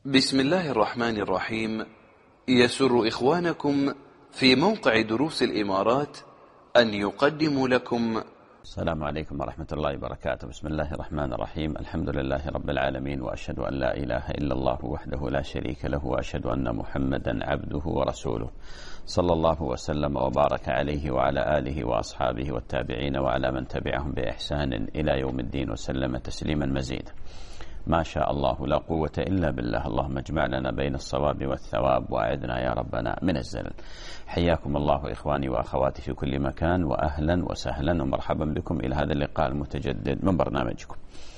بسم الله الرحمن الرحيم. يسر إخوانكم في موقع دروس الإمارات أن يقدموا لكم. السلام عليكم ورحمة الله وبركاته. بسم الله الرحمن الرحيم. الحمد لله رب العالمين، وأشهد أن لا إله إلا الله وحده لا شريك له، وأشهد أن محمدا عبده ورسوله، صلى الله وسلم وبارك عليه وعلى آله وأصحابه والتابعين وعلى من تبعهم بإحسان إلى يوم الدين، وسلم تسليما مزيدا. ما شاء الله لا قوة إلا بالله. اللهم اجمع لنا بين الصواب والثواب، وأعذنا يا ربنا من الزلل. حياكم الله إخواني وأخواتي في كل مكان، وأهلا وسهلا ومرحبا بكم إلى هذا اللقاء المتجدد من برنامجكم.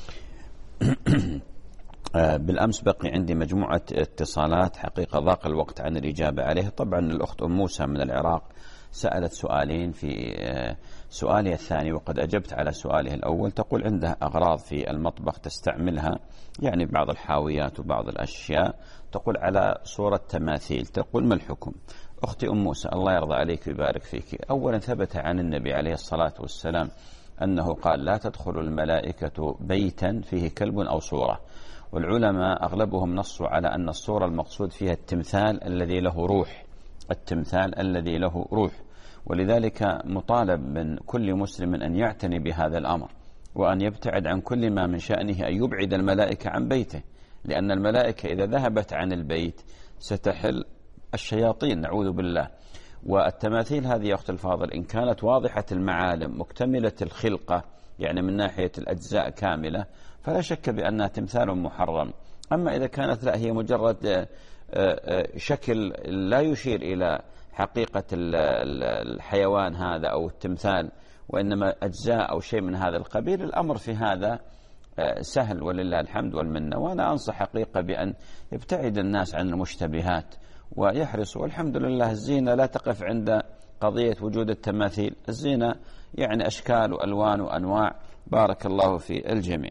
بالأمس بقي عندي مجموعة اتصالات، حقيقة ضاق الوقت عن الإجابة عليه. طبعا الأخت أم موسى من العراق سألت سؤالين، في سؤالي الثاني وقد أجبت على سؤاله الأول. تقول عندها أغراض في المطبخ تستعملها، يعني بعض الحاويات وبعض الأشياء، تقول على صورة تماثيل. تقول ما الحكم؟ أختي أم موسى الله يرضى عليك ويبارك فيك، أولا ثبت عن النبي عليه الصلاة والسلام أنه قال لا تدخل الملائكة بيتا فيه كلب أو صورة، والعلماء أغلبهم نصوا على أن الصورة المقصود فيها التمثال الذي له روح، التمثال الذي له روح. ولذلك مطالب من كل مسلم أن يعتني بهذا الأمر، وأن يبتعد عن كل ما من شأنه أن يبعد الملائكة عن بيته، لأن الملائكة إذا ذهبت عن البيت ستحل الشياطين، نعوذ بالله. والتماثيل هذه يا أخت الفاضل إن كانت واضحة المعالم مكتملة الخلقة، يعني من ناحية الأجزاء كاملة، فلا شك بأنها تمثال محرم. أما إذا كانت لا، هي مجرد شكل لا يشير إلى حقيقة الحيوان هذا أو التمثال، وإنما أجزاء أو شيء من هذا القبيل، الأمر في هذا سهل ولله الحمد والمنة. وأنا أنصح حقيقة بأن يبتعد الناس عن المشتبهات ويحرصوا. والحمد لله الزينة لا تقف عند قضية وجود التماثيل، الزينة يعني أشكال وألوان وأنواع، بارك الله في الجميع.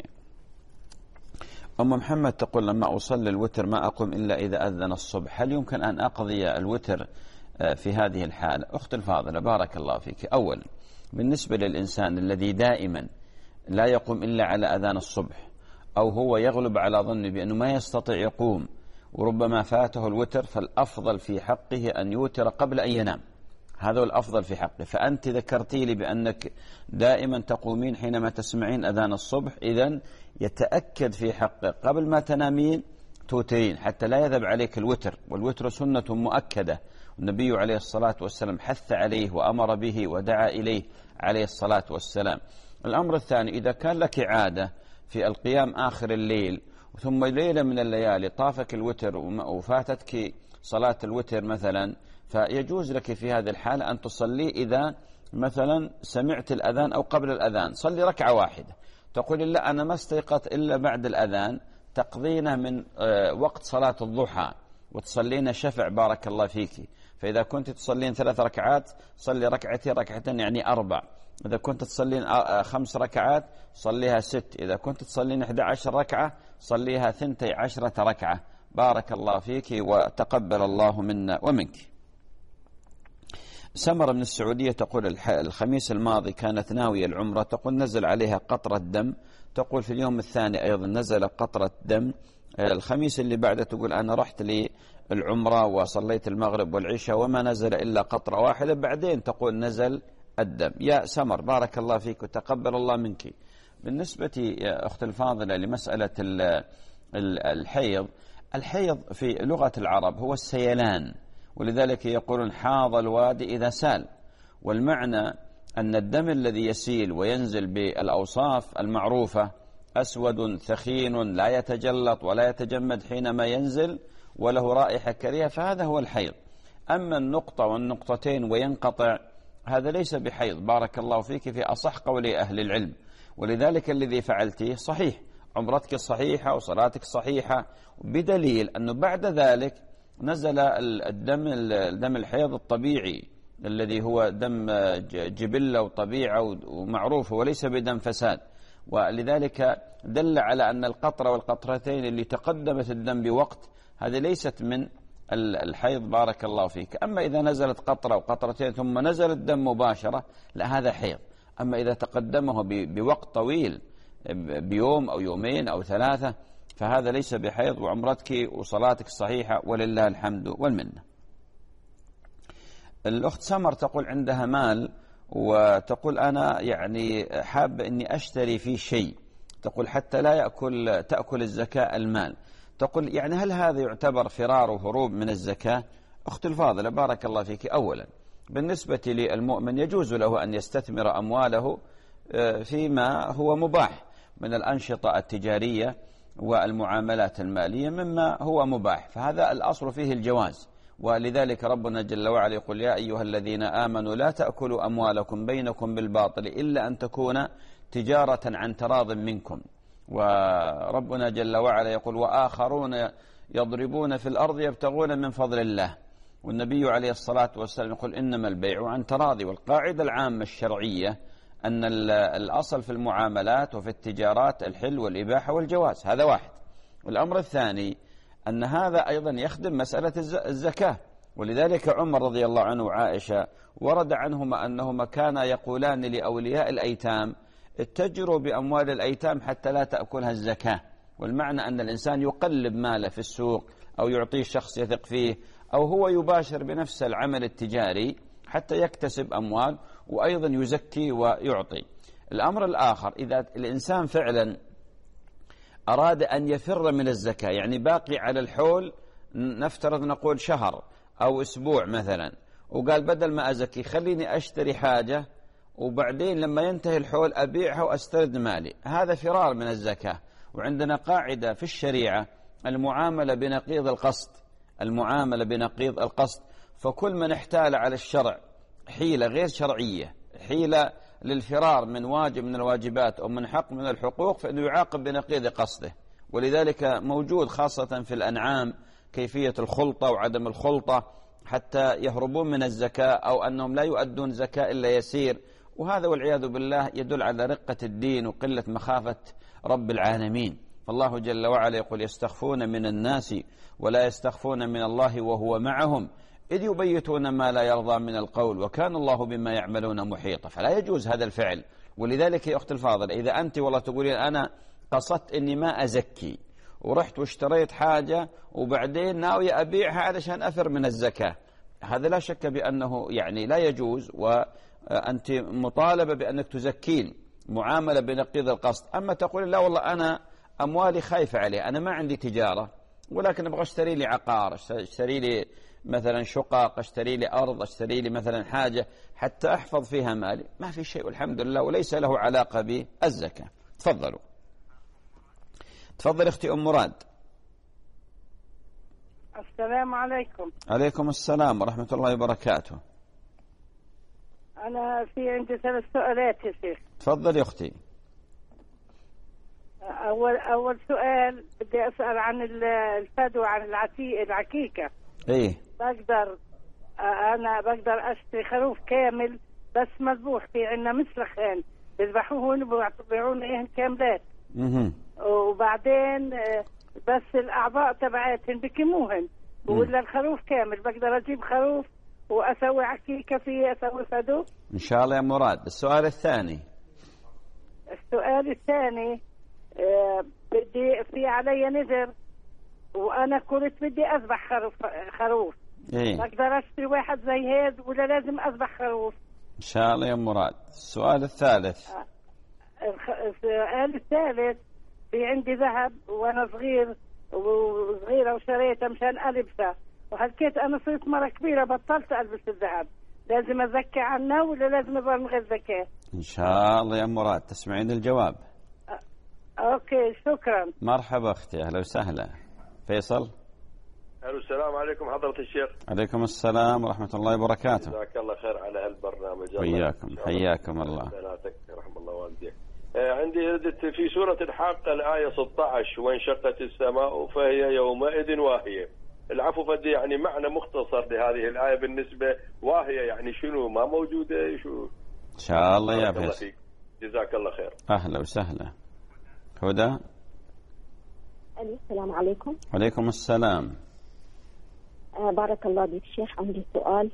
أم محمد تقول لما أصلي الوتر ما أقوم إلا إذا أذن الصبح، هل يمكن أن أقضي الوتر في هذه الحالة؟ أخت الفاضلة بارك الله فيك، أولا بالنسبة للإنسان الذي دائما لا يقوم إلا على أذان الصبح، أو هو يغلب على ظنه بأنه ما يستطيع يقوم وربما فاته الوتر، فالأفضل في حقه أن يوتر قبل أن ينام، هذا هو الأفضل في حقه. فأنت ذكرتي لي بأنك دائما تقومين حينما تسمعين أذان الصبح، إذن يتأكد في حقك قبل ما تنامين توترين حتى لا يذهب عليك الوتر، والوتر سنة مؤكدة، النبي عليه الصلاة والسلام حث عليه وأمر به ودعا إليه عليه الصلاة والسلام. الأمر الثاني، إذا كان لك عادة في القيام آخر الليل ثم ليلة من الليالي طافك الوتر وفاتتك صلاة الوتر مثلا، فيجوز لك في هذه الحالة أن تصلي إذا مثلا سمعت الأذان أو قبل الأذان، صلي ركعة واحدة. تقول لا أنا ما استيقظت إلا بعد الأذان، تقضينه من وقت صلاة الضحى وتصلين شفع بارك الله فيك. فإذا كنت تصلين 3 ركعات صلي ركعتين ركعتين، يعني 4. إذا كنت تصلين 5 ركعات صليها 6. إذا كنت تصلين 11 ركعة صليها 12 ركعة، بارك الله فيك وتقبل الله منا ومنك. سمرة من السعودية تقول الخميس الماضي كانت ناوية العمرة، تقول نزل عليها قطرة دم، تقول في اليوم الثاني أيضا نزل قطرة دم، الخميس اللي بعده تقول أنا رحت للعمرة وصليت المغرب والعشاء وما نزل إلا قطرة واحدة، بعدين تقول نزل الدم. يا سمر بارك الله فيك وتقبل الله منك. بالنسبة يا أخت الفاضلة لمسألة الحيض في لغة العرب هو السيلان، ولذلك يقولون حاض الوادي إذا سال، والمعنى أن الدم الذي يسيل وينزل بالأوصاف المعروفة أسود ثخين لا يتجلط ولا يتجمد حينما ينزل وله رائحة كريهة، فهذا هو الحيض. أما النقطة والنقطتين وينقطع، هذا ليس بحيض بارك الله فيك في أصح قولي أهل العلم. ولذلك الذي فعلته صحيح، عمرتك صحيحة وصلاتك صحيحة، بدليل أنه بعد ذلك نزل الدم الحيض الطبيعي الذي هو دم جبلة وطبيعة ومعروف وليس بدم فساد. ولذلك دل على أن القطرة والقطرتين اللي تقدمت الدم بوقت هذه ليست من الحيض بارك الله فيك. أما إذا نزلت قطرة وقطرتين ثم نزل الدم مباشرة، لا هذا حيض. أما إذا تقدمه بوقت طويل بيوم أو يومين أو 3، فهذا ليس بحيض، وعمرتك وصلاتك صحيحة ولله الحمد والمنة. الأخت سمر تقول عندها مال وتقول أنا يعني حابة أني أشتري فيه شيء، تقول حتى لا تأكل الزكاة المال. تقول يعني هل هذا يعتبر فرار وهروب من الزكاة؟ أخت الفاضلة بارك الله فيك، أولا بالنسبة للمؤمن يجوز له أن يستثمر أمواله فيما هو مباح من الأنشطة التجارية والمعاملات المالية مما هو مباح، فهذا الأصل فيه الجواز. ولذلك ربنا جل وعلا يقول يا أيها الذين آمنوا لا تأكلوا أموالكم بينكم بالباطل إلا أن تكون تجارة عن تراض منكم. وربنا جل وعلا يقول وآخرون يضربون في الأرض يبتغون من فضل الله. والنبي عليه الصلاة والسلام يقول إنما البيع عن تراضي. والقاعدة العامة الشرعية أن الأصل في المعاملات وفي التجارات الحل والإباحة والجواز، هذا واحد. والأمر الثاني أن هذا أيضا يخدم مسألة الزكاة، ولذلك عمر رضي الله عنه وعائشة ورد عنهما أنهما كانا يقولان لأولياء الأيتام اتجروا بأموال الأيتام حتى لا تأكلها الزكاة. والمعنى أن الإنسان يقلب ماله في السوق أو يعطيه شخص يثق فيه أو هو يباشر بنفسه العمل التجاري حتى يكتسب أموال وأيضا يزكي ويعطي. الأمر الآخر إذا الإنسان فعلا أراد أن يفر من الزكاة، يعني باقي على الحول نفترض نقول شهر أو أسبوع مثلا، وقال بدل ما أزكي خليني أشتري حاجة وبعدين لما ينتهي الحول أبيعها وأسترد مالي، هذا فرار من الزكاة. وعندنا قاعدة في الشريعة المعاملة بنقيض القصد، المعاملة بنقيض القصد. فكل من احتال على الشرع حيلة غير شرعية، حيلة للفرار من واجب من الواجبات أو من حق من الحقوق، فإنه يعاقب بنقيض قصده. ولذلك موجود خاصة في الأنعام كيفية الخلطة وعدم الخلطة حتى يهربون من الزكاة أو أنهم لا يؤدون زكاة إلا يسير، وهذا والعياذ بالله يدل على رقة الدين وقلة مخافة رب العالمين. فالله جل وعلا يقول يستخفون من الناس ولا يستخفون من الله وهو معهم إذ يبيتون ما لا يرضى من القول وكان الله بما يعملون محيطا. فلا يجوز هذا الفعل. ولذلك يا أخت الفاضل إذا أنت والله تقولين أنا قصدت أني ما أزكي ورحت واشتريت حاجة وبعدين ناوي أبيعها علشان أفر من الزكاة، هذا لا شك بأنه يعني لا يجوز، وأنت مطالبة بأنك تزكين، معاملة بنقيض القصد. أما تقول لا والله أنا أموالي خايفة عليه، أنا ما عندي تجارة ولكن أبغى أشتري لي عقار، أشتري لي مثلا شقق، أشتري لي أرض، أشتري لي مثلا حاجة حتى أحفظ فيها مالي، ما في شيء والحمد لله وليس له علاقة بالزكاة. تفضلوا. تفضل أختي أم مراد. السلام عليكم. عليكم السلام ورحمة الله وبركاته. أنا في عندي 3 سؤالات يا شيخ. تفضل يا أختي. أول سؤال بدي أسأل عن الفدوى، عن العكيكة. إيه. أنا بقدر أشتري خروف كامل بس مذبوح، في عنا مسلخين بذبحوهن وبيبيعون إيهن كاملات. وبعدين بس الأعضاء تبعتهن بكموهن، ولا الخروف كامل بقدر أجيب خروف وأسوي عكيكة فيه، أسوي فدو إن شاء الله يا مراد. السؤال الثاني. السؤال الثاني بدي في علي نذر وأنا كنت بدي أذبح خروف. إيه؟ بقدر أشتري واحد زي هذا ولا لازم أذبح خروف؟ إن شاء الله يا مراد. السؤال الثالث. السؤال الثالث في عندي ذهب وأنا صغيرة وشريته مشان ألبسه، وحكيت أنا صرت مرة كبيرة بطلت ألبس الذهب، لازم أزكي عنه ولا لازم أظل من غير زكاة؟ إن شاء الله يا مراد تسمعين الجواب. أوكي شكرا. مرحبا أختي، أهلا وسهلا. فيصل. ألو السلام عليكم حضرة الشيخ. عليكم السلام ورحمة الله وبركاته. جزاك الله خير على هالبرنامج. وياكم، حياكم الله. سلامتك رحم الله والديك. عندي في سورة الحاقة الآية 16 وانشقت السماء فهي يومئذ واهية. العفو فدي يعني معنى مختصر لهذه الآية بالنسبة واهية يعني شنو ما موجودة شو؟ إن شاء الله يا فيصل. جزاك الله خير. أهلا وسهلا. هدى. السلام عليكم. عليكم السلام. بارك الله بك شيخ، عندي سؤال.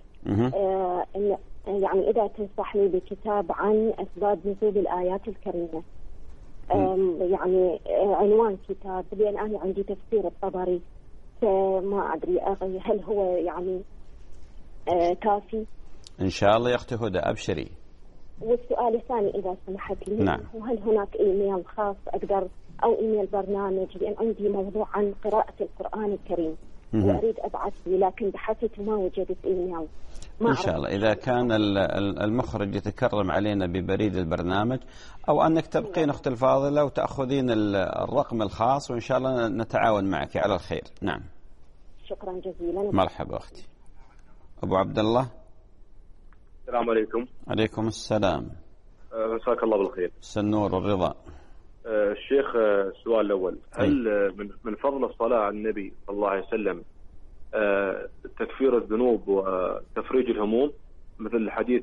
يعني إذا تنصحني بكتاب عن أسباب نزول الآيات الكريمة. يعني عنوان كتاب، لأن أنا عندي تفسير الطبري، فما أدري هل هو يعني كافي؟ إن شاء الله يا أختي هدى أبشري. والسؤال الثاني إذا سمحت لي، نعم. هل هناك إيميل خاص أقدر أو إيميل برنامج، لأن عندي موضوع عن قراءة القرآن الكريم وأريد أبعث لي، لكن بحثت وما وجدت إيميل. إن شاء الله إذا كان المخرج يتكرم علينا ببريد البرنامج، أو أنك تبقين أخت الفاضلة وتأخذين الرقم الخاص، وإن شاء الله نتعاون معك على الخير. نعم. شكرا جزيلا. مرحبا أختي. أبو عبد الله. السلام عليكم. عليكم السلام. مساك الله بالخير. النور والرضا. الشيخ، السؤال الأول، هل من فضل الصلاة على النبي صلى الله عليه وسلم تكفير الذنوب وتفريج الهموم، مثل حديث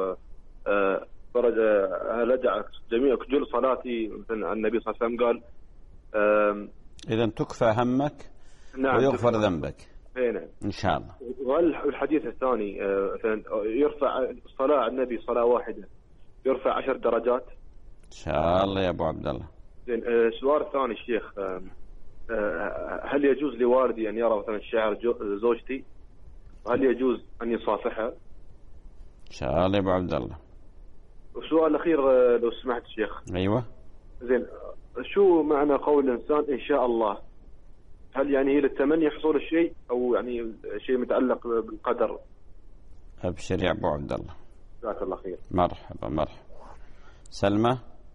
رجع جميع كجل صلاتي، مثل النبي صلى الله عليه وسلم قال إذا تكفى همك. نعم. ويغفر ذنبك. نعم. إن شاء الله. وهل الحديث الثاني يرفع الصلاة على النبي صلاة واحدة يرفع 10 درجات؟ إن شاء الله يا أبو عبد الله. زين. السؤال الثاني الشيخ، هل يجوز لوالدي أن يرى مثلا شعر زوجتي؟ هل يجوز أن يصافحها؟ إن شاء الله يا أبو عبد الله. والسؤال الأخير لو سمحت الشيخ. أيوة. زين. شو معنى قول الإنسان إن شاء الله؟ هل يعني هي للتمني حصول الشيء، أو يعني شيء متعلق بالقدر؟ أبشر يا أبو عبد الله. جزاك الله خير. مرحبا مرحبا. سلمى.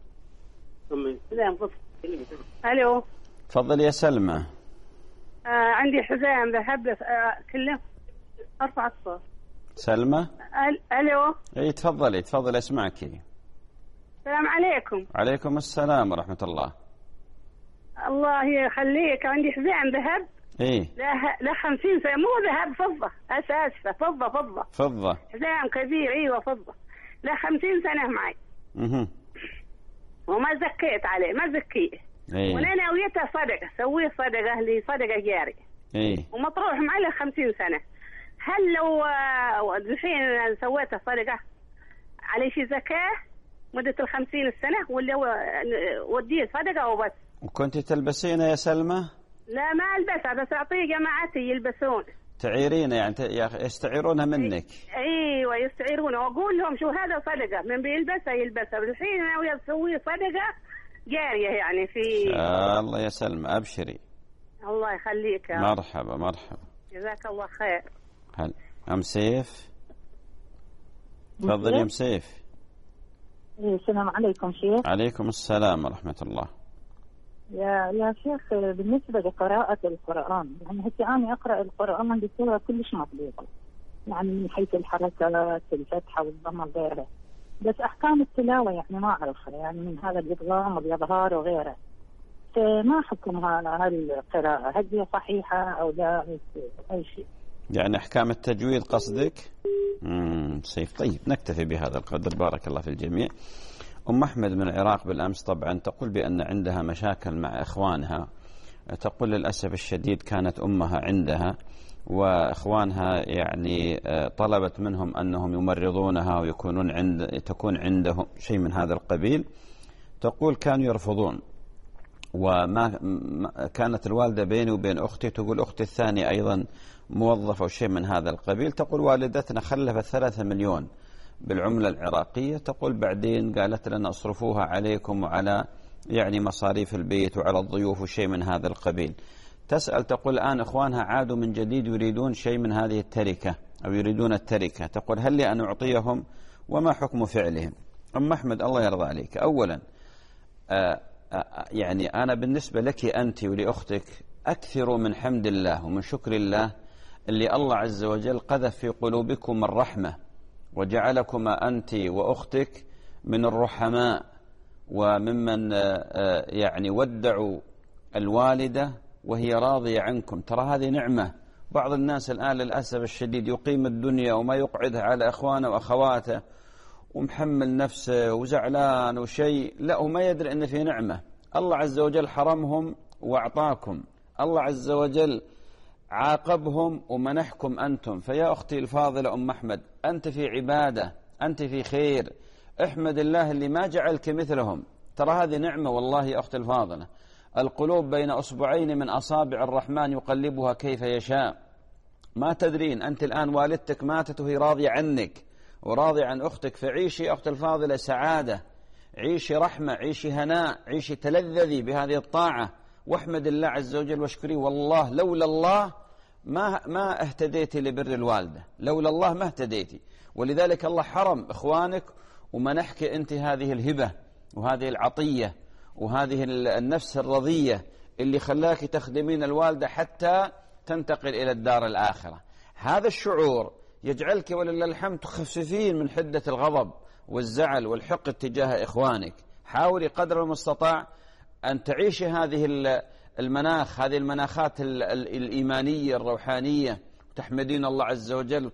الو. تفضل يا سلمى. عندي حزام ذهب كله. ارفع الصوت. سلمى. الو. اي تفضلي تفضلي اسمعك. السلام عليكم. عليكم السلام ورحمة الله. الله يخليك، عندي حزام ذهب. ايه. لا 50 سنة، مو ذهب، فضة، اساسا فضة. حزام كبير. ايوه فضة. لا 50 سنة معي. وما زكيت عليه، ما زكيه. ايه. وانا ناويتها صدقة، سويه صدقة لي، صدقة جاري. ايه. ومطروح معي له 50 سنة. هل لو الحين سويتها صدقة علي شي زكاة مدة 50 سنة، ولا وديه صدقة وبس؟ وكنت تلبسينه يا سلمى؟ لا ما البسها، بس اعطيه جماعتي يلبسون. تعيرينه يعني يستعيرونها منك؟ ايوه يستعيرونه، واقول لهم شو هذا صدقة، من بيلبسها الحين ناوي اسوي صدقة جارية يعني في. الله يا سلمى أبشري. الله يخليك يا مرحبا مرحبا. جزاك الله خير. هل أم سيف؟ تفضل يا أم سيف. السلام عليكم شيخ. عليكم السلام ورحمة الله. يا شيخ، بالنسبة لقراءة القرآن، يعني هسه أنا أقرأ القرآن بصورة كلش مضبوطة، يعني من حيث الحركات، الفتحة والضمة وغيرها، بس أحكام التلاوة يعني ما أعرفها، يعني من هذا الإدغام والإظهار وغيره، فما حكم هالقراءة؟ هل هي صحيحة أو لا؟ أي شيء يعني أحكام التجويد قصدك؟ سيف. طيب نكتفي بهذا القدر، بارك الله في الجميع. أم أحمد من العراق بالأمس طبعا تقول بأن عندها مشاكل مع إخوانها، تقول للأسف الشديد كانت أمها عندها وإخوانها يعني طلبت منهم أنهم يمرضونها ويكونون تكون عندهم شيء من هذا القبيل. تقول كانوا يرفضون، وما كانت الوالدة بيني وبين أختي، تقول أختي الثانية أيضا موظفة أو شيء من هذا القبيل. تقول والدتنا خلفت 3 مليون بالعملة العراقية، تقول بعدين قالت لنا اصرفوها عليكم وعلى يعني مصاريف البيت وعلى الضيوف وشيء من هذا القبيل. تسأل تقول الآن إخوانها عادوا من جديد يريدون شيء من هذه التركة أو يريدون التركة، تقول هل لي أن أعطيهم وما حكم فعلهم؟ أم أحمد الله يرضى عليك، أولا يعني أنا بالنسبة لك أنت ولأختك أكثروا من حمد الله ومن شكر الله اللي الله عز وجل قذف في قلوبكم الرحمة وجعلكما أنت وأختك من الرحماء وممن يعني ودعوا الوالدة وهي راضية عنكم. ترى هذه نعمة. بعض الناس الآن للأسف الشديد يقيم الدنيا وما يقعدها على أخوانه وأخواته ومحمل نفسه وزعلان وشيء، لا وما يدري أن في نعمة. الله عز وجل حرمهم وأعطاكم، الله عز وجل عاقبهم ومنحكم أنتم. فيا أختي الفاضلة أم أحمد، أنت في عبادة، أنت في خير، احمد الله اللي ما جعلك مثلهم. ترى هذه نعمة والله يا أختي الفاضلة. القلوب بين أصبعين من أصابع الرحمن يقلبها كيف يشاء. ما تدرين أنت الآن والدتك ماتت وهي راضية عنك وراضية عن أختك، فعيشي أختي الفاضلة سعادة، عيشي رحمة، عيشي هناء، عيشي تلذذي بهذه الطاعة، واحمد الله عز وجل واشكريه. والله لولا الله ما اهتديتي لبر الوالدة، لولا الله ما اهتديتي. ولذلك الله حرم إخوانك ومنحك أنت هذه الهبة وهذه العطية وهذه النفس الرضية اللي خلاك تخدمين الوالدة حتى تنتقل إلى الدار الآخرة. هذا الشعور يجعلك ولله الحمد تخففين من حدة الغضب والزعل والحقد تجاه إخوانك. حاولي قدر المستطاع أن تعيشي هذه المناخ، هذه المناخات الإيمانية الروحانية، وتحمدين الله عز وجل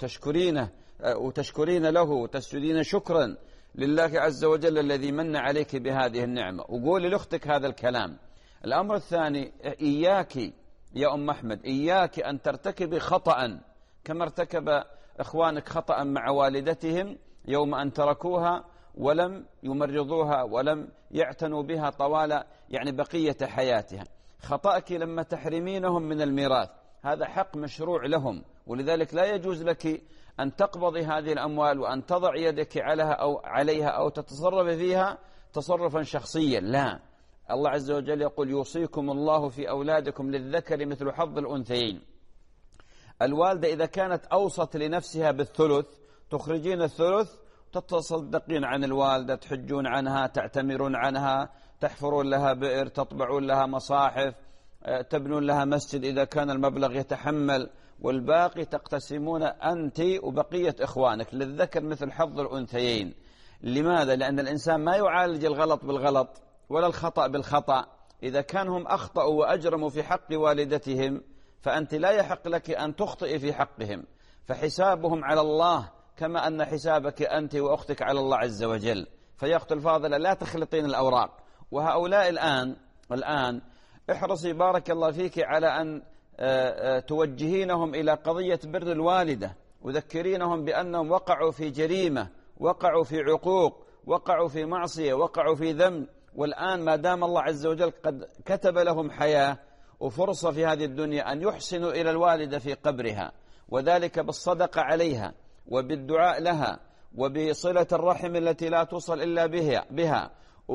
وتشكرين له وتسجدين شكرا لله عز وجل الذي من عليك بهذه النعمة. وقولي لأختك هذا الكلام. الأمر الثاني، إياك يا أم أحمد، إياك أن ترتكبي خطأ كما ارتكب إخوانك خطأ مع والدتهم يوم أن تركوها ولم يمرضوها ولم يعتنوا بها طوال بقية حياتها. خطأك لما تحرمينهم من الميراث، هذا حق مشروع لهم، ولذلك لا يجوز لك أن تقبضي هذه الأموال وأن تضع يدك عليها أو تتصرف فيها تصرفا شخصيا. لا، الله عز وجل يقول يوصيكم الله في أولادكم للذكر مثل حظ الأنثيين. الوالدة إذا كانت أوصت لنفسها بالثلث تخرجين الثلث، تتصدقين عن الوالدة، تحجون عنها، تعتمرون عنها، تحفرون لها بئر، تطبعون لها مصاحف، تبنون لها مسجد إذا كان المبلغ يتحمل، والباقي تقتسمون أنت وبقية إخوانك للذكر مثل حظ الأنثيين. لماذا؟ لأن الإنسان ما يعالج الغلط بالغلط ولا الخطأ بالخطأ. إذا كان هم أخطأوا وأجرموا في حق والدتهم فأنت لا يحق لك أن تخطئي في حقهم، فحسابهم على الله كما أن حسابك أنت وأختك على الله عز وجل. فيا أخت الفاضلة لا تخلطين الأوراق. وهؤلاء الآن احرصي بارك الله فيك على أن توجهينهم إلى قضية بر الوالدة، وذكرينهم بأنهم وقعوا في جريمة، وقعوا في عقوق، وقعوا في معصية، وقعوا في ذنب، والآن ما دام الله عز وجل قد كتب لهم حياة وفرصة في هذه الدنيا أن يحسنوا إلى الوالدة في قبرها، وذلك بالصدقة عليها وبالدعاء لها وبصلة الرحم التي لا توصل إلا بها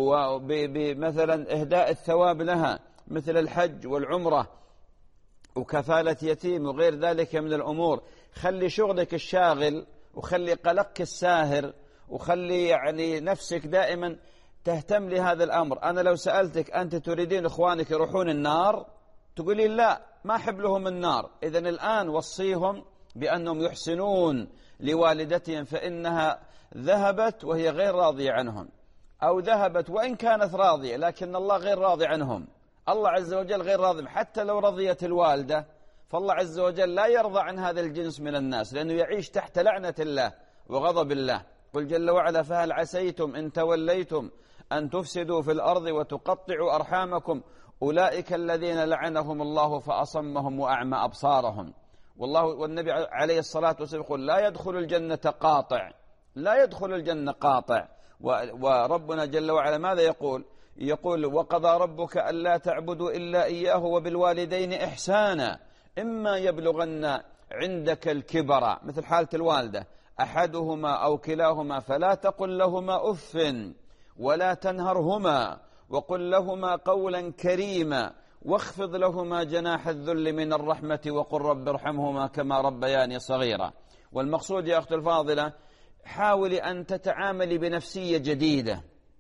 وبمثلا إهداء الثواب لها مثل الحج والعمرة وكفالة يتيم وغير ذلك من الأمور. خلي شغلك الشاغل وخلي قلقك الساهر وخلي نفسك دائما تهتم لهذا الأمر. أنا لو سألتك أنت تريدين إخوانك يروحون النار تقولي لا، ما أحب لهم النار. إذن الآن وصيهم بأنهم يحسنون لوالدتهم، فإنها ذهبت وهي غير راضية عنهم، أو ذهبت وإن كانت راضية لكن الله غير راضي عنهم. الله عز وجل غير راضي. حتى لو رضيت الوالدة فالله عز وجل لا يرضى عن هذا الجنس من الناس، لأنه يعيش تحت لعنة الله وغضب الله. قل جل وعلا فهل عسيتم إن توليتم أن تفسدوا في الأرض وتقطعوا أرحامكم أولئك الذين لعنهم الله فأصمهم وأعمى أبصارهم. والنبي عليه الصلاة والسلام يقول لا يدخل الجنة قاطع، لا يدخل الجنة قاطع. وربنا جل وعلا ماذا يقول وقضى ربك ألا تعبدوا إلا إياه وبالوالدين إحسانا إما يبلغن عندك الكبر، مثل حالة الوالدة، أحدهما أو كلاهما فلا تقل لهما أف ولا تنهرهما وقل لهما قولا كريما واخفض لهما جناح الذل من الرحمة وقل رب ارحمهما كما ربياني صغيرا. والمقصود يا أخت الفاضلة حاولي أن تتعاملي بنفسية جديدة،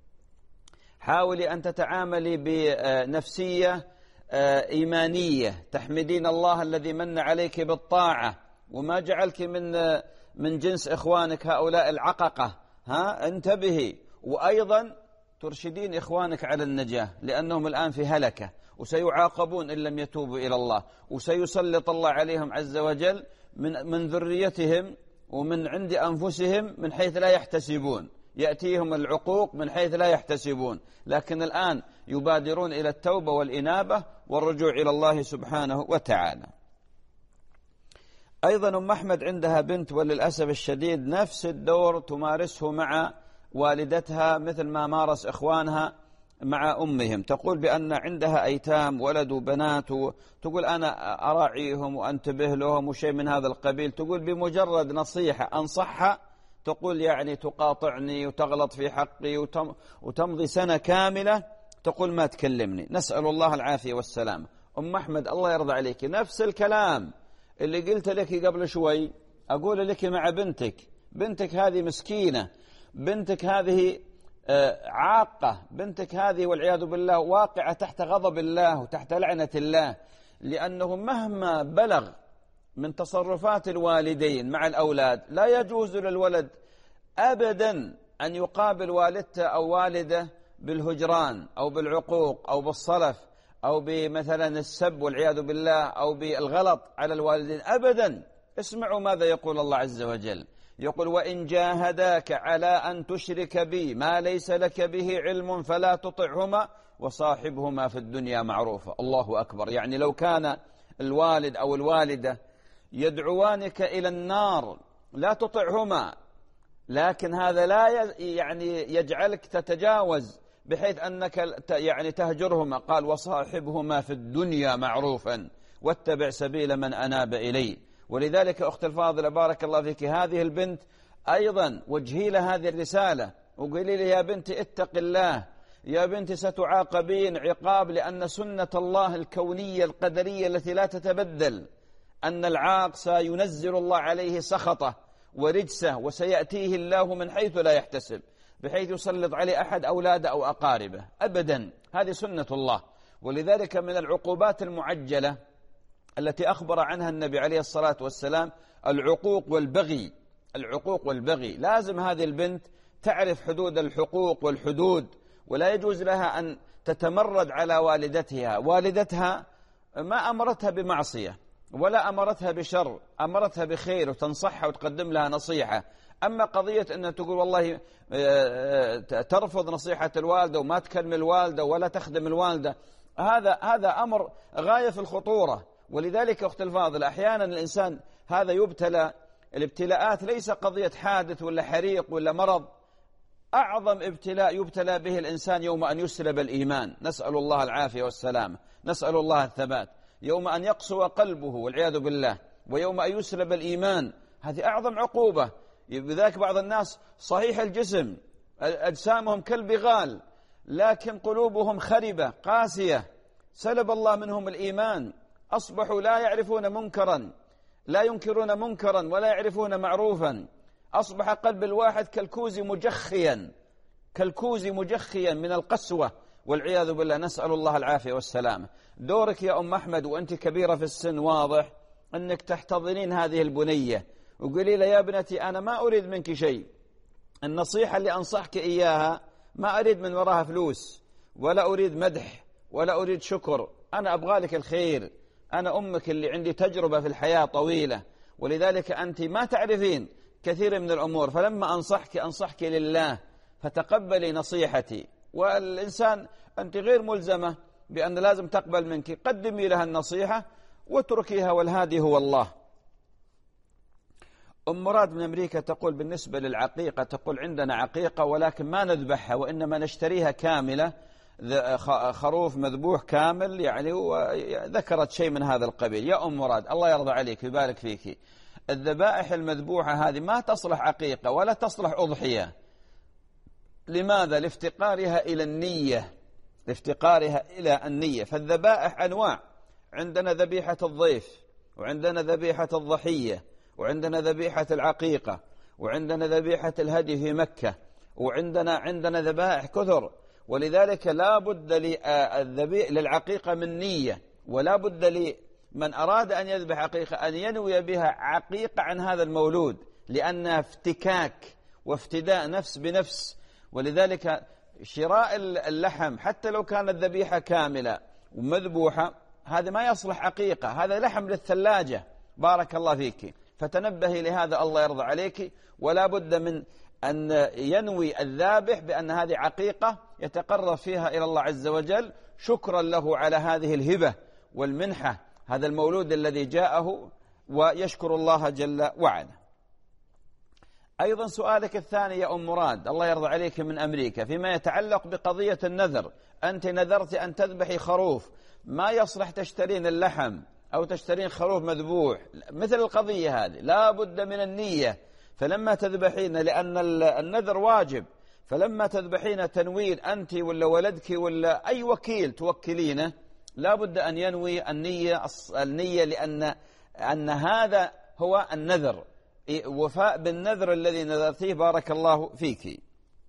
حاولي أن تتعاملي بنفسية إيمانية، تحمدين الله الذي من عليك بالطاعة وما جعلك من جنس إخوانك هؤلاء العققة. انتبهي. وأيضا ترشدين إخوانك على النجاة، لأنهم الآن في هلكة وسيعاقبون إن لم يتوبوا إلى الله، وسيسلط الله عليهم عز وجل من ذريتهم ومن عند أنفسهم من حيث لا يحتسبون. يأتيهم العقوق من حيث لا يحتسبون، لكن الآن يبادرون إلى التوبة والإنابة والرجوع إلى الله سبحانه وتعالى. أيضا أم أحمد عندها بنت وللأسف الشديد نفس الدور تمارسه مع والدتها مثل ما مارس إخوانها مع أمهم، تقول بأن عندها أيتام ولد وبنات، تقول أنا أراعيهم وأنتبه لهم وشيء من هذا القبيل. تقول بمجرد نصيحة أنصحها تقول يعني تقاطعني وتغلط في حقي وتمضي سنة كاملة تقول ما تكلمني. نسأل الله العافية والسلام. أم أحمد الله يرضى عليك، نفس الكلام اللي قلت لك قبل شوي أقول لك مع بنتك هذه مسكينة، بنتك هذه عاقة، بنتك هذه والعياذ بالله واقعة تحت غضب الله وتحت لعنة الله، لأنه مهما بلغ من تصرفات الوالدين مع الأولاد لا يجوز للولد أبدا أن يقابل والدته أو والده بالهجران أو بالعقوق أو بالصلف أو بمثلا السب والعياذ بالله أو بالغلط على الوالدين أبدا. اسمعوا ماذا يقول الله عز وجل، يقول وإن جاهداك على أن تشرك بي ما ليس لك به علم فلا تطعهما وصاحبهما في الدنيا معروفا. الله أكبر. يعني لو كان الوالد أو الوالدة يدعوانك إلى النار لا تطعهما، لكن هذا لا يعني يجعلك تتجاوز بحيث أنك يعني تهجرهما. قال وصاحبهما في الدنيا معروفا واتبع سبيل من أناب إلي. ولذلك أخت الفاضلة بارك الله فيك، هذه البنت أيضا وجهي لها هذه الرسالة وقولي لي يا بنتي اتق الله، يا بنتي ستعاقبين عقاب، لأن سنة الله الكونية القدرية التي لا تتبدل أن العاق سينزل الله عليه سخطه ورجسه وسيأتيه الله من حيث لا يحتسب بحيث يسلط عليه أحد أولاده أو أقاربه أبدا. هذه سنة الله. ولذلك من العقوبات المعجلة التي أخبر عنها النبي عليه الصلاة والسلام العقوق والبغي. العقوق والبغي لازم هذه البنت تعرف حدود الحقوق والحدود، ولا يجوز لها أن تتمرد على والدتها. والدتها ما أمرتها بمعصية ولا أمرتها بشر، أمرتها بخير وتنصحها وتقدم لها نصيحة. أما قضية أن تقول والله ترفض نصيحة الوالدة وما تكلم الوالدة ولا تخدم الوالدة، هذا أمر غاية في الخطورة. ولذلك أخت الفاضل أحيانا الإنسان هذا يبتلى، الابتلاءات ليس قضية حادث ولا حريق ولا مرض، أعظم ابتلاء يبتلى به الإنسان يوم أن يسلب الإيمان. نسأل الله العافية والسلام، نسأل الله الثبات. يوم أن يقسو قلبه والعياذ بالله، ويوم أن يسلب الإيمان، هذه أعظم عقوبة. بذلك بعض الناس صحيح الجسم أجسامهم كالبغال لكن قلوبهم خربة قاسية، سلب الله منهم الإيمان، أصبحوا لا يعرفون منكرا، لا ينكرون منكرا ولا يعرفون معروفا. أصبح قلب الواحد كالكوز مجخيا من القسوة والعياذ بالله. نسأل الله العافية والسلامة. دورك يا أم أحمد وأنت كبيرة في السن واضح أنك تحتضنين هذه البنية وقولي لها يا ابنتي أنا ما أريد منك شيء، النصيحة اللي أنصحك إياها ما أريد من وراها فلوس ولا أريد مدح ولا أريد شكر، أنا أبغى لك الخير، أنا أمك اللي عندي تجربة في الحياة طويلة، ولذلك أنت ما تعرفين كثير من الأمور، فلما أنصحك لله فتقبلي نصيحتي. والإنسان أنت غير ملزمة بأن لازم تقبل منك، قدمي لها النصيحة واتركيها والهادي هو الله. أم مراد من أمريكا تقول بالنسبة للعقيقة، تقول عندنا عقيقة ولكن ما نذبحها وإنما نشتريها كاملة، خروف مذبوح كامل يعني، وذكرت شيء من هذا القبيل. يا أم مراد الله يرضى عليك ويبارك فيك، الذبائح المذبوحة هذه ما تصلح عقيقة ولا تصلح أضحية. لماذا؟ لافتقارها إلى النية. فالذبائح أنواع، عندنا ذبيحة الضيف، وعندنا ذبيحة الضحية، وعندنا ذبيحة العقيقة، وعندنا ذبيحة الهدي في مكة، وعندنا ذبائح كثر. ولذلك لا بد للعقيقة من نية، ولا بد لمن أراد أن يذبح عقيقة أن ينوي بها عقيقة عن هذا المولود، لأنها افتكاك وافتداء نفس بنفس. ولذلك شراء اللحم حتى لو كانت ذبيحة كاملة ومذبوحة هذا ما يصلح عقيقة، هذا لحم للثلاجة. بارك الله فيك، فتنبهي لهذا الله يرضى عليك. ولا بد من أن ينوي الذابح بأن هذه عقيقة يتقرب فيها إلى الله عز وجل شكرا له على هذه الهبة والمنحة، هذا المولود الذي جاءه، ويشكر الله جل وعلا. أيضا سؤالك الثاني يا أم مراد الله يرضى عليك من أمريكا فيما يتعلق بقضية النذر. أنت نذرت أن تذبحي خروف، ما يصلح تشترين اللحم أو تشترين خروف مذبوح، مثل القضية هذه لا بد من النية. فلما تذبحين، لأن النذر واجب، فلما تذبحين تنوين أنت ولا ولدك ولا أي وكيل توكلينه لا بد أن ينوي النية لأن هذا هو النذر، وفاء بالنذر الذي نذرتيه. بارك الله فيك.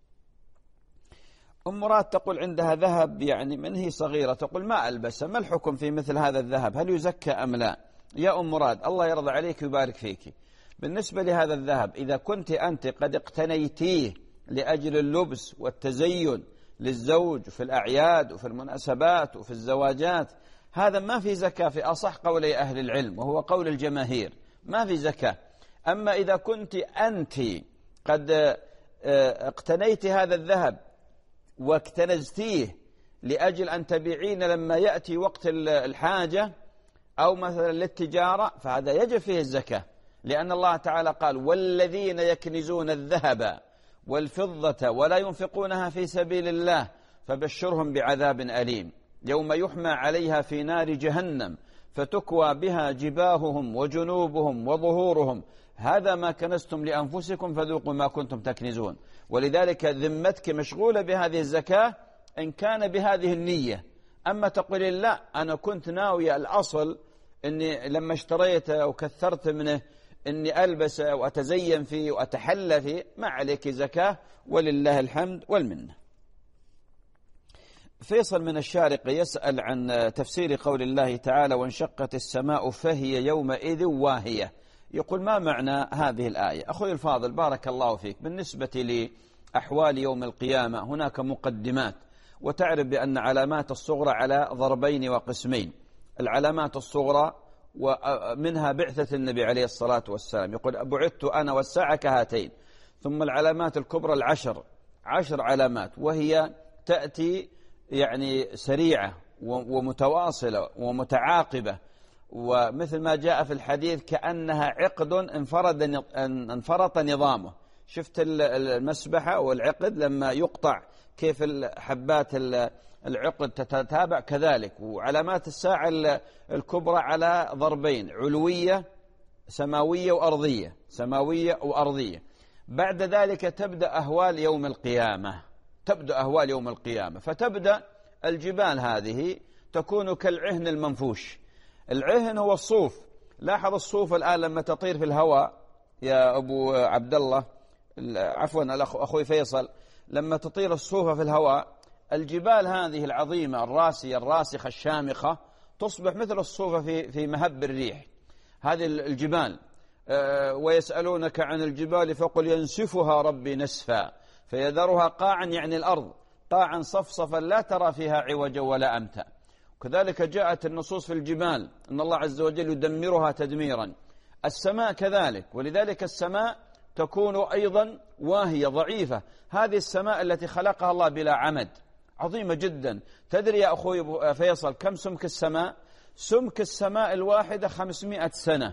أم مراد تقول عندها ذهب يعني من هي صغيرة، تقول ما ألبسه، ما الحكم في مثل هذا الذهب، هل يزكى أم لا؟ يا أم مراد الله يرضى عليك ويبارك فيك، بالنسبة لهذا الذهب إذا كنت أنت قد اقتنيتيه لأجل اللبس والتزين للزوج في الأعياد وفي المناسبات وفي الزواجات، هذا ما في زكاة في أصح قولي أهل العلم، وهو قول الجماهير، ما في زكاة. أما إذا كنت أنت قد اقتنيت هذا الذهب واكتنزتيه لأجل أن تبيعين لما يأتي وقت الحاجة أو مثلا للتجارة، فهذا يجب فيه الزكاة، لأن الله تعالى قال والذين يكنزون الذهب والفضة ولا ينفقونها في سبيل الله فبشرهم بعذاب أليم يوم يحمى عليها في نار جهنم فتكوى بها جباههم وجنوبهم وظهورهم هذا ما كنزتم لأنفسكم فذوقوا ما كنتم تكنزون. ولذلك ذمتك مشغولة بهذه الزكاة إن كان بهذه النية. أما تقول لا أنا كنت ناوية الأصل أني لما اشتريت وكثرت منه أني ألبس وأتزين فيه وأتحلى فيه، ما عليك زكاة ولله الحمد والمنة. فيصل من الشارقة يسأل عن تفسير قول الله تعالى وانشقت السماء فهي يومئذ واهية، يقول ما معنى هذه الآية؟ أخوي الفاضل بارك الله فيك، بالنسبة لأحوال يوم القيامة هناك مقدمات، وتعرف بأن علامات الصغرى على ضربين وقسمين. العلامات الصغرى ومنها بعثة النبي عليه الصلاة والسلام، يقول بعثت أنا والساعة كهاتين. ثم العلامات الكبرى عشر علامات، وهي تأتي يعني سريعة ومتواصلة ومتعاقبة، ومثل ما جاء في الحديث كأنها عقد انفرط نظامه. شفت المسبحة والعقد لما يقطع كيف حبات العقد تتتابع كذلك. وعلامات الساعة الكبرى على ضربين، علوية سماوية وأرضية. بعد ذلك تبدأ أهوال يوم القيامة، فتبدأ الجبال هذه تكون كالعهن المنفوش. العهن هو الصوف، لاحظ الصوف الآن لما تطير في الهواء يا أبو عبد الله، عفوا أخوي فيصل، لما تطير الصوفة في الهواء الجبال هذه العظيمة الراسية الراسخة الشامخة تصبح مثل الصوفة في مهب الريح. هذه الجبال ويسألونك عن الجبال فقل ينسفها ربي نسفا فيذرها قاعا، يعني الأرض قاعا صفصفا لا ترى فيها عوجا ولا أمتا. وكذلك جاءت النصوص في الجبال أن الله عز وجل يدمرها تدميرا. السماء كذلك، ولذلك السماء تكون أيضا واهية ضعيفة. هذه السماء التي خلقها الله بلا عمد عظيمة جدا. تدري يا أخوي فيصل كم سمك السماء؟ سمك السماء الواحدة 500 سنة،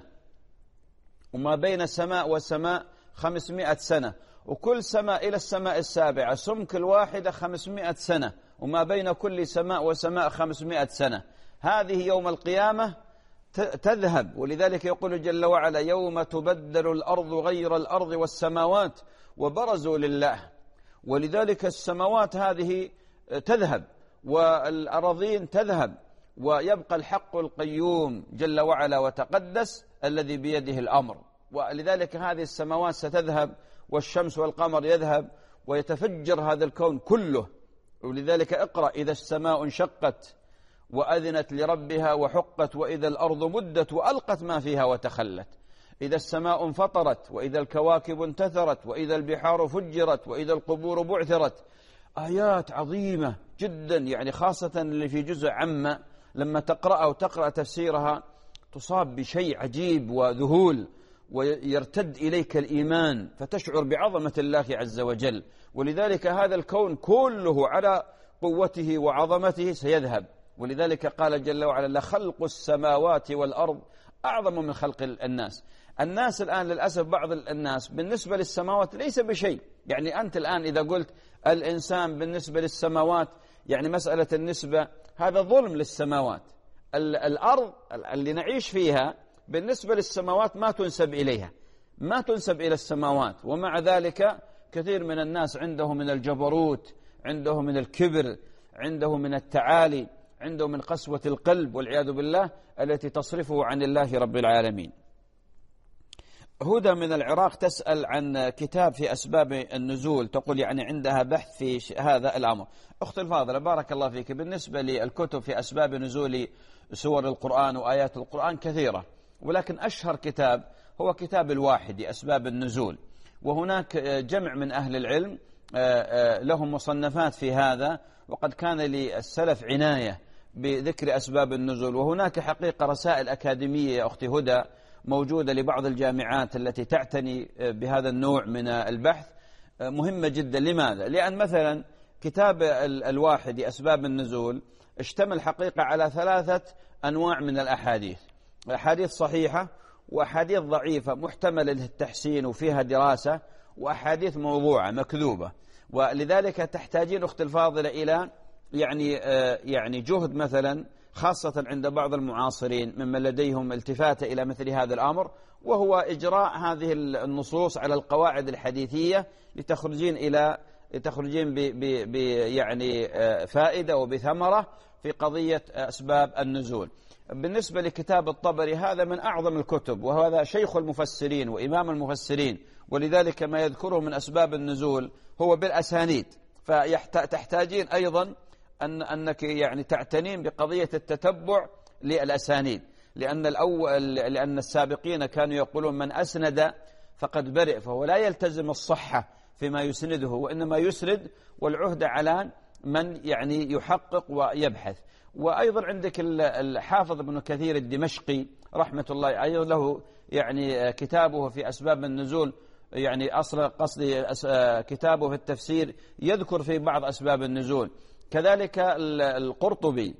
وما بين السماء والسماء 500 سنة، وكل سماء إلى السماء السابعة سمك الواحدة 500 سنة، وما بين كل سماء وسماء 500 سنة. هذه يوم القيامة تذهب، ولذلك يقول جل وعلا يوم تبدل الأرض غير الأرض والسماوات وبرزوا لله. ولذلك السماوات هذه تذهب والأراضين تذهب، ويبقى الحق القيوم جل وعلا وتقدس الذي بيده الأمر. ولذلك هذه السماوات ستذهب والشمس والقمر يذهب ويتفجر هذا الكون كله. ولذلك اقرأ إذا السماء انشقت وأذنت لربها وحقت وإذا الأرض مدت وألقت ما فيها وتخلت. إذا السماء انفطرت وإذا الكواكب انتثرت وإذا البحار فجرت وإذا القبور بعثرت. آيات عظيمة جدا، يعني خاصة اللي في جزء عامة لما تقرأ وتقرأ تفسيرها تصاب بشيء عجيب وذهول، ويرتد إليك الإيمان فتشعر بعظمة الله عز وجل. ولذلك هذا الكون كله على قوته وعظمته سيذهب. ولذلك قال جل وعلا لخلق السماوات والأرض أعظم من خلق الناس. الناس الآن للأسف بعض الناس بالنسبة للسماوات ليس بشيء. يعني أنت الآن إذا قلت الإنسان بالنسبة للسماوات، يعني مسألة النسبة هذا ظلم للسماوات. الأرض اللي نعيش فيها بالنسبة للسماوات ما تنسب إليها، ما تنسب إلى السماوات، ومع ذلك كثير من الناس عنده من الجبروت، عنده من الكبر، عنده من التعالي، عنده من قسوة القلب والعياذ بالله التي تصرفه عن الله رب العالمين. هدى من العراق تسأل عن كتاب في أسباب النزول، تقول يعني عندها بحث في هذا الأمر. أختي الفاضلة بارك الله فيك، بالنسبة للكتب في أسباب نزول سور القرآن وآيات القرآن كثيرة، ولكن أشهر كتاب هو كتاب الواحدي أسباب النزول، وهناك جمع من أهل العلم لهم مصنفات في هذا، وقد كان للسلف عناية بذكر أسباب النزول. وهناك حقيقة رسائل أكاديمية يا أختي هدى موجودة لبعض الجامعات التي تعتني بهذا النوع من البحث، مهمة جدا. لماذا؟ لأن مثلا كتاب الواحدي أسباب النزول اشتمل حقيقة على 3 أنواع من الأحاديث، أحاديث صحيحة وأحاديث ضعيفة محتمل للتحسين وفيها دراسة، وأحاديث موضوعة مكذوبة. ولذلك تحتاجين أخت الفاضلة إلى يعني جهد مثلا خاصة عند بعض المعاصرين ممن لديهم التفات إلى مثل هذا الأمر، وهو إجراء هذه النصوص على القواعد الحديثية لتخرجين يعني فائدة وبثمرة في قضية أسباب النزول. بالنسبة لكتاب الطبري هذا من أعظم الكتب، وهذا شيخ المفسرين وإمام المفسرين، ولذلك ما يذكره من أسباب النزول هو بالأسانيد. فتحتاجين أيضا أنك يعني تعتنين بقضية التتبع للأسانيد، لأن السابقين كانوا يقولون من أسند فقد برئ، فهو لا يلتزم الصحة فيما يسنده، وإنما يسند والعهد على من يعني يحقق ويبحث. وأيضا عندك الحافظ ابن كثير الدمشقي رحمة الله أيضا له يعني كتابه في أسباب النزول، يعني أصل قصدي كتابه في التفسير يذكر في بعض أسباب النزول. كذلك القرطبي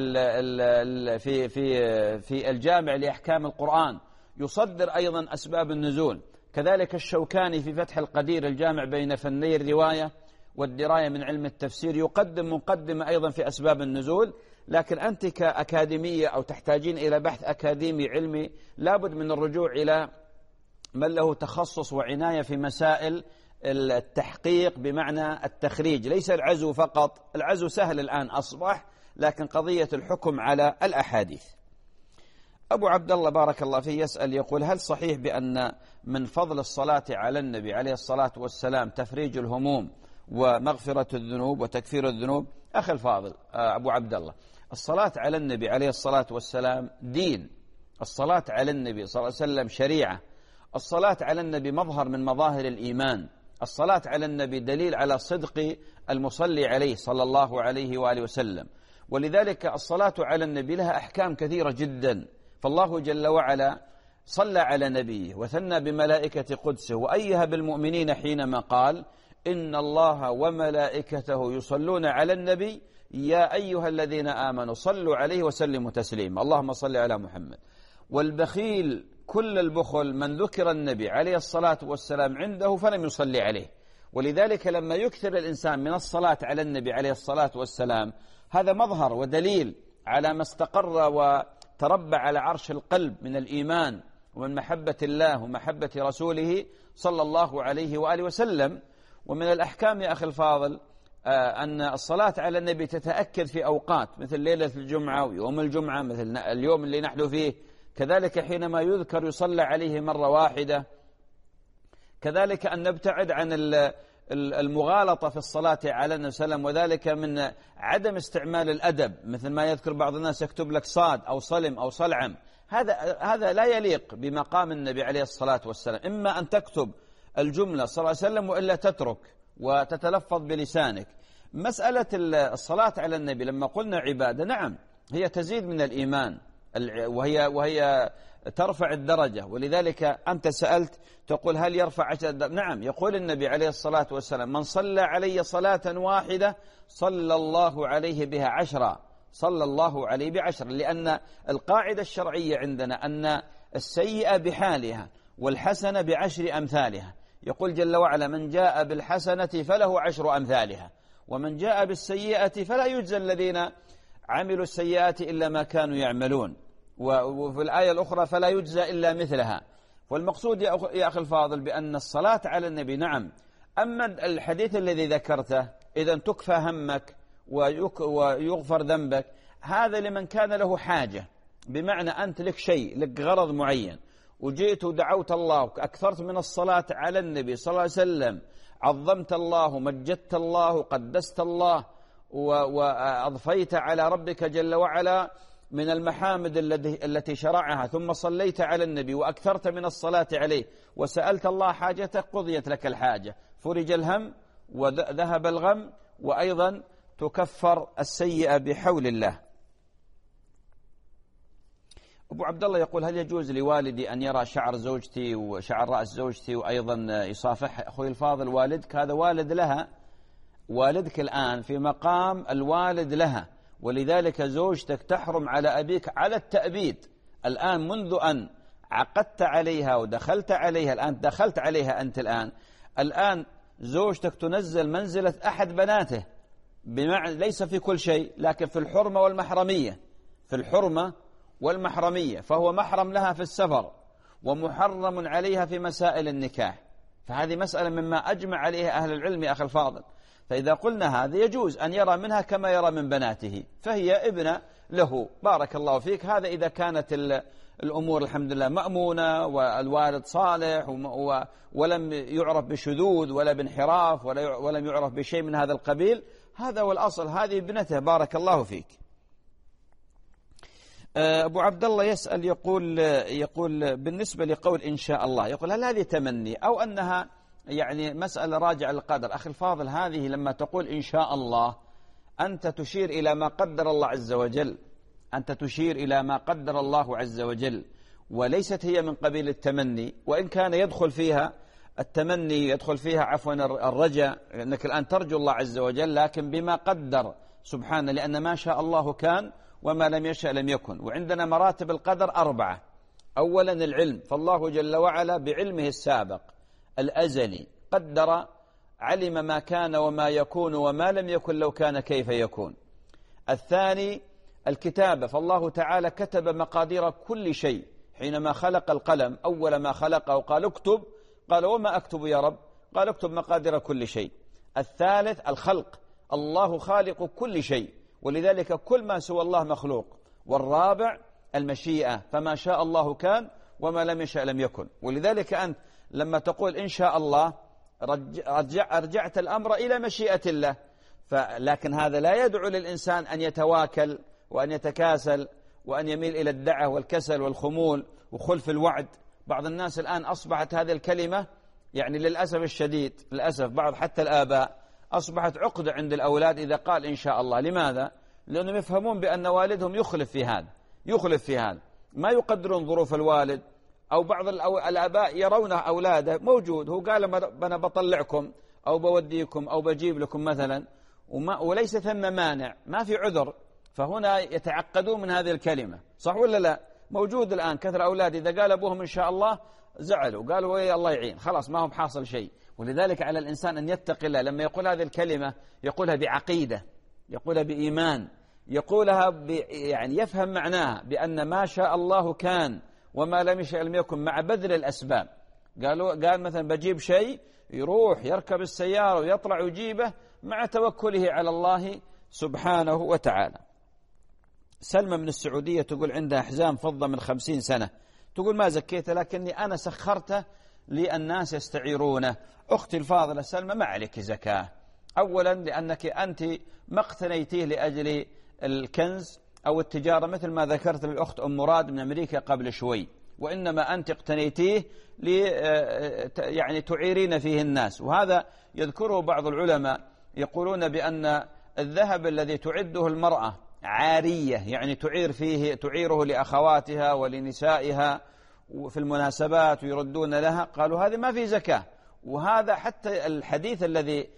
في الجامع لأحكام القرآن يصدر أيضا أسباب النزول. كذلك الشوكاني في فتح القدير الجامع بين فني الرواية والدراية من علم التفسير يقدم مقدمة أيضا في أسباب النزول. لكن أنت كأكاديمية أو تحتاجين إلى بحث أكاديمي علمي لابد من الرجوع إلى من له تخصص وعناية في مسائل التحقيق بمعنى التخريج، ليس العزو فقط. العزو سهل الآن أصبح، لكن قضية الحكم على الأحاديث. أبو عبد الله بارك الله فيه يسأل يقول هل صحيح بأن من فضل الصلاة على النبي عليه الصلاة والسلام تفريج الهموم ومغفرة الذنوب وتكفير الذنوب؟ أخي الفاضل أبو عبد الله، الصلاة على النبي عليه الصلاة والسلام دين، الصلاة على النبي صلى الله عليه وسلم شريعة، الصلاة على النبي مظهر من مظاهر الإيمان، الصلاة على النبي دليل على صدق المصلي عليه صلى الله عليه وآله وسلم. ولذلك الصلاة على النبي لها أحكام كثيرة جدا، فالله جل وعلا صلى على نبيه وثنى بملائكة قدسه وأيها بالمؤمنين حينما قال إن الله وملائكته يصلون على النبي يا أيها الذين آمنوا صلوا عليه وسلموا تسليما، اللهم صل على محمد. والبخيل كل البخل من ذكر النبي عليه الصلاة والسلام عنده فلم يصلي عليه. ولذلك لما يكثر الإنسان من الصلاة على النبي عليه الصلاة والسلام هذا مظهر ودليل على ما استقر وتربى على عرش القلب من الإيمان ومن محبة الله ومحبة رسوله صلى الله عليه وآله وسلم. ومن الأحكام يا أخي الفاضل أن الصلاة على النبي تتأكد في أوقات مثل ليلة الجمعة ويوم الجمعة مثل اليوم اللي نحن فيه، كذلك حينما يذكر يصلى عليه مرة واحدة. كذلك أن نبتعد عن المغالطة في الصلاة على النبي صلى الله عليه وسلم، وذلك من عدم استعمال الأدب، مثل ما يذكر بعض الناس يكتب لك صاد أو صلم أو صلعم، هذا لا يليق بمقام النبي عليه الصلاة والسلام. إما أن تكتب الجملة صلى الله عليه وسلم وإلا تترك وتتلفظ بلسانك. مسألة الصلاة على النبي لما قلنا عبادة، نعم هي تزيد من الإيمان وهي ترفع الدرجة. ولذلك أنت سألت تقول هل يرفع 10؟ نعم، يقول النبي عليه الصلاة والسلام من صلى علي صلاة واحدة صلى الله عليه بها 10، صلى الله عليه ب10. لأن القاعدة الشرعية عندنا أن السيئة بحالها والحسنة بعشر أمثالها. يقول جل وعلا: من جاء بالحسنة فله 10 أمثالها، ومن جاء بالسيئة فلا يجزى الذين عملوا السيئات إلا ما كانوا يعملون. وفي الآية الأخرى: فلا يجزى إلا مثلها. والمقصود يا أخي الفاضل بأن الصلاة على النبي نعم. أما الحديث الذي ذكرته إذا تكفى همك ويغفر ذنبك، هذا لمن كان له حاجة، بمعنى أنت لك شيء، لك غرض معين، وجئت ودعوت الله وأكثرت من الصلاة على النبي صلى الله عليه وسلم، عظمت الله ومجدت الله وقدست الله وأضفيت على ربك جل وعلا من المحامد التي شرعها، ثم صليت على النبي وأكثرت من الصلاة عليه وسألت الله حاجتك، قضيت لك الحاجة، فرج الهم وذهب الغم، وأيضا تكفر السيئة بحول الله. أبو عبد الله يقول: هل يجوز لوالدي أن يرى شعر زوجتي وشعر رأس زوجتي وأيضا يصافح؟ أخوي الفاضل، والدك هذا والد لها، والدك الآن في مقام الوالد لها، ولذلك زوجتك تحرم على أبيك على التأبيد. الآن منذ أن عقدت عليها ودخلت عليها، الآن دخلت عليها أنت الآن زوجتك تنزل منزلة أحد بناته، بمعنى ليس في كل شيء لكن في الحرمة والمحرمية، في الحرمة والمحرمية، فهو محرم لها في السفر ومحرم عليها في مسائل النكاح. فهذه مسألة مما أجمع عليها أهل العلم يا أخي الفاضل. فإذا قلنا هذا يجوز أن يرى منها كما يرى من بناته، فهي ابنة له، بارك الله فيك. هذا إذا كانت الأمور الحمد لله مأمونة والوالد صالح ولم يعرف بشذوذ ولا بانحراف ولم يعرف بشيء من هذا القبيل، هذا هو الأصل، هذه ابنته بارك الله فيك. أبو عبد الله يسأل يقول بالنسبة لقول إن شاء الله، يقول: هل هذه تمني أو أنها يعني مسألة راجعة للقدر؟ أخي الفاضل، هذه لما تقول إن شاء الله أنت تشير إلى ما قدر الله عز وجل، أنت تشير إلى ما قدر الله عز وجل، وليست هي من قبيل التمني، وإن كان يدخل فيها التمني، يدخل فيها عفوا الرجاء، أنك الآن ترجو الله عز وجل، لكن بما قدر سبحانه، لأن ما شاء الله كان وما لم يشأ لم يكن. وعندنا مراتب القدر 4. أولا العلم، فالله جل وعلا بعلمه السابق الأزلي قدر، علم ما كان وما يكون وما لم يكن لو كان كيف يكون. الثاني الكتابة، فالله تعالى كتب مقادير كل شيء، حينما خلق القلم أول ما خلقه قال اكتب، قال وما أكتب يا رب؟ قال اكتب مقادير كل شيء. الثالث الخلق، الله خالق كل شيء، ولذلك كل ما سوى الله مخلوق. والرابع المشيئة، فما شاء الله كان وما لم يشأ لم يكن. ولذلك أنت لما تقول إن شاء الله رجعت الأمر إلى مشيئة الله. لكن هذا لا يدعو للإنسان أن يتواكل وأن يتكاسل وأن يميل إلى الدعة والكسل والخمول وخلف الوعد. بعض الناس الآن أصبحت هذه الكلمة يعني للأسف الشديد، للأسف بعض حتى الآباء أصبحت عقدة عند الأولاد إذا قال إن شاء الله. لماذا؟ لأنهم يفهمون بأن والدهم يخلف في هذا، ما يقدرون ظروف الوالد. أو بعض الآباء يرون أولاده موجود، هو قال أنا بطلعكم أو بوديكم أو بجيب لكم مثلا، وليس ثم مانع، ما في عذر، فهنا يتعقدون من هذه الكلمة. صح ولا لا؟ موجود الآن كثر أولاد إذا قال أبوهم إن شاء الله زعلوا، قالوا إيه الله يعين، خلاص ما هم حاصل شيء. ولذلك على الإنسان أن يتقي الله، لما يقول هذه الكلمة يقولها بعقيدة، يقولها بإيمان، يقولها يعني يفهم معناها بأن ما شاء الله كان وما لم يشاء لم يكن، مع بذل الأسباب. قال مثلا بجيب شيء، يروح يركب السيارة ويطلع ويجيبه مع توكله على الله سبحانه وتعالى. سلمى من السعودية تقول عندها حزام فضة من 50 سنة، تقول ما زكيته لكني أنا سخرته للناس يستعيرونه. أختي الفاضلة سلمى ما عليك زكاة، أولا لأنك أنت ما اقتنيتيه لأجل الكنز أو التجارة مثل ما ذكرت للأخت أم مراد من أمريكا قبل شوي، وإنما أنت اقتنيتيه يعني تعيرين فيه الناس. وهذا يذكره بعض العلماء، يقولون بأن الذهب الذي تعده المرأة عارية، يعني تعيره لأخواتها ولنسائها في المناسبات ويردون لها، قالوا هذه ما في زكاة. وهذا حتى الحديث الذي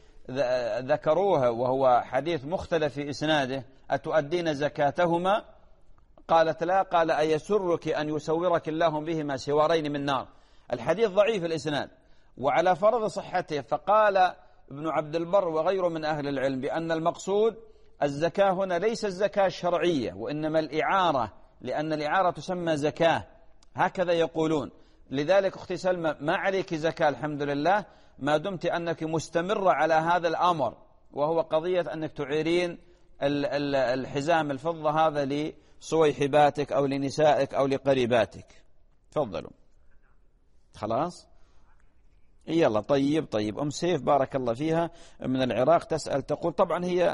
ذكروه وهو حديث مختلف في إسناده، أتؤدين زكاتهما؟ قالت لا. قال أيسرك أن يسورك الله بهما سوارين من نار. الحديث ضعيف الإسناد وعلى فرض صحته، فقال ابن عبد البر وغيره من أهل العلم بأن المقصود الزكاة هنا ليس الزكاة الشرعية وإنما الإعارة، لأن الإعارة تسمى زكاة، هكذا يقولون. لذلك أختي سلمى ما عليك زكاة الحمد لله، ما دمت أنك مستمرة على هذا الأمر، وهو قضية أنك تعيرين الحزام الفضة هذا لصويحباتك أو لنسائك أو لقريباتك. تفضلوا. خلاص يلا. طيب أم سيف بارك الله فيها من العراق تسأل، تقول طبعا هي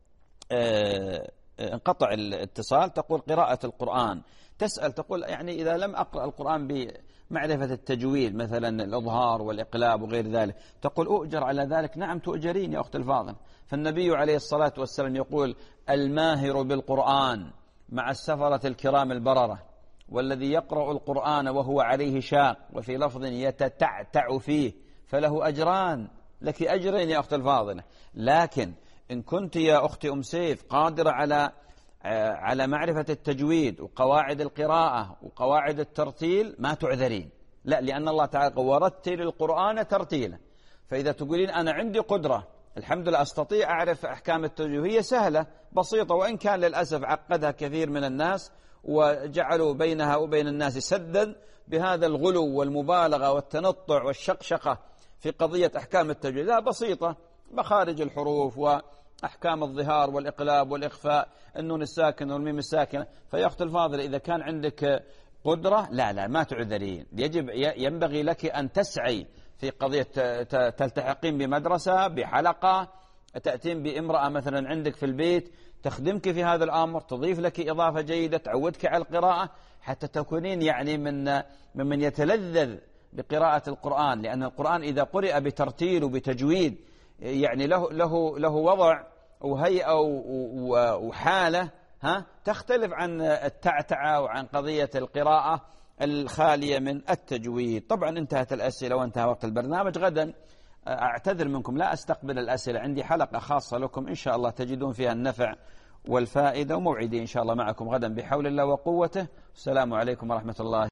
انقطع الاتصال، تقول قراءة القرآن. تسأل تقول يعني إذا لم أقرأ القرآن بمعرفة التجويد مثلا الإظهار والإقلاب وغير ذلك، تقول أؤجر على ذلك؟ نعم تؤجرين يا أخت الفاضل. فالنبي عليه الصلاة والسلام يقول الماهر بالقرآن مع السفرة الكرام البررة، والذي يقرأ القرآن وهو عليه شاق، وفي لفظ يتتعتع فيه فله أجران، لك أجرين يا أخت الفاضلة. لكن إن كنت يا أختي أم سيف قادرة على معرفة التجويد وقواعد القراءة وقواعد الترتيل ما تعذرين، لا، لأن الله تعالى ورتل القرآن ترتيلا. فإذا تقولين أنا عندي قدرة الحمد لله أستطيع أعرف أحكام التجويد، هي سهلة بسيطة، وإن كان للأسف عقدها كثير من الناس وجعلوا بينها وبين الناس سدا بهذا الغلو والمبالغة والتنطع والشقشقة في قضية أحكام التجويد. لا، بسيطة، مخارج الحروف وأحكام الظهار والإقلاب والإخفاء، النون الساكنة والميم الساكنة. فيا أخت الفاضل إذا كان عندك قدرة لا ما تعذرين، ينبغي لك أن تسعي في قضية تلتحقين بمدرسة بحلقة، تأتين بامرأة مثلا عندك في البيت تخدمك في هذا الأمر، تضيف لك إضافة جيدة تعودك على القراءة حتى تكونين يعني ممن يتلذذ بقراءة القرآن. لأن القرآن إذا قرئ بترتيل وبتجويد يعني له وضع وهيئة وحالة تختلف عن التعتعة وعن قضية القراءة الخالية من التجويد. طبعا انتهت الأسئلة وانتهى وقت البرنامج. غدا أعتذر منكم لا أستقبل الأسئلة، عندي حلقة خاصة لكم إن شاء الله تجدون فيها النفع والفائدة، وموعدي إن شاء الله معكم غدا بحول الله وقوته. السلام عليكم ورحمة الله.